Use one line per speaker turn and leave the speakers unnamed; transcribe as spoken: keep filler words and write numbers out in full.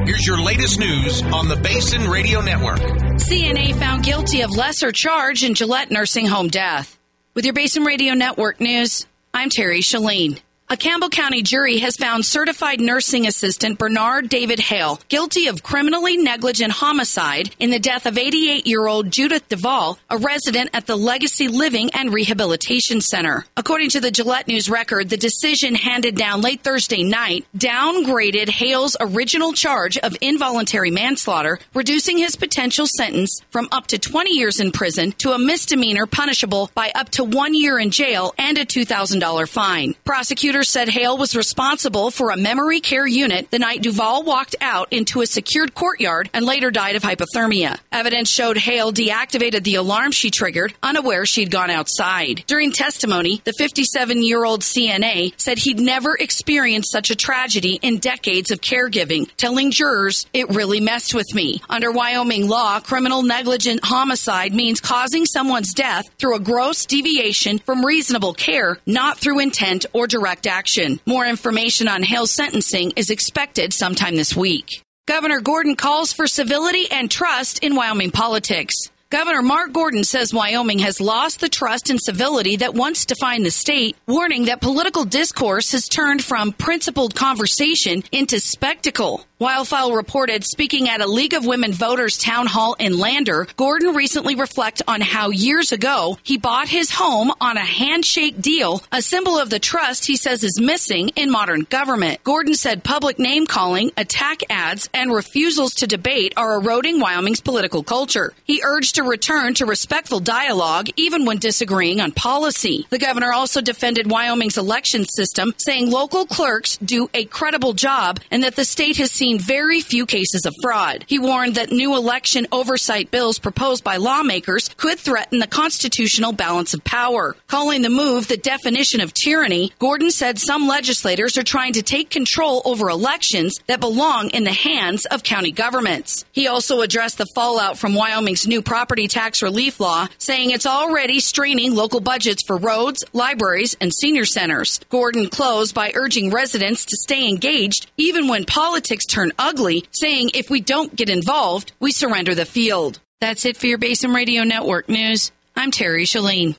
Here's your latest news on the Basin Radio Network.
C N A found guilty of lesser charge in Gillette nursing home death. With your Basin Radio Network news, I'm Terry Shalene. A Campbell County jury has found certified nursing assistant Bernard David Hale guilty of criminally negligent homicide in the death of eighty-eight-year-old Judith Duvall, a resident at the Legacy Living and Rehabilitation Center. According to the Gillette News Record, the decision handed down late Thursday night downgraded Hale's original charge of involuntary manslaughter, reducing his potential sentence from up to twenty years in prison to a misdemeanor punishable by up to one year in jail and a two thousand dollars fine. Prosecutors said Hale was responsible for a memory care unit the night Duvall walked out into a secured courtyard and later died of hypothermia. Evidence showed Hale deactivated the alarm she triggered, unaware she'd gone outside. During testimony, the fifty-seven-year-old C N A said he'd never experienced such a tragedy in decades of caregiving, telling jurors, "It really messed with me." Under Wyoming law, criminal negligent homicide means causing someone's death through a gross deviation from reasonable care, not through intent or direct action. More information on Hale's sentencing is expected sometime this week. Governor Gordon calls for civility and trust in Wyoming politics. Governor Mark Gordon says Wyoming has lost the trust and civility that once defined the state, warning that political discourse has turned from principled conversation into spectacle. Wildfile reported speaking at a League of Women Voters town hall in Lander, Gordon recently reflected on how years ago he bought his home on a handshake deal, a symbol of the trust he says is missing in modern government. Gordon said public name-calling, attack ads, and refusals to debate are eroding Wyoming's political culture. He urged to return to respectful dialogue even when disagreeing on policy. The governor also defended Wyoming's election system, saying local clerks do a credible job and that the state has seen very few cases of fraud. He warned that new election oversight bills proposed by lawmakers could threaten the constitutional balance of power. Calling the move the definition of tyranny, Gordon said some legislators are trying to take control over elections that belong in the hands of county governments. He also addressed the fallout from Wyoming's new property tax relief law, saying it's already straining local budgets for roads, libraries, and senior centers. Gordon closed by urging residents to stay engaged even when politics turn ugly, saying if we don't get involved, we surrender the field. That's it for your Basin Radio Network news. I'm Terry Shalene.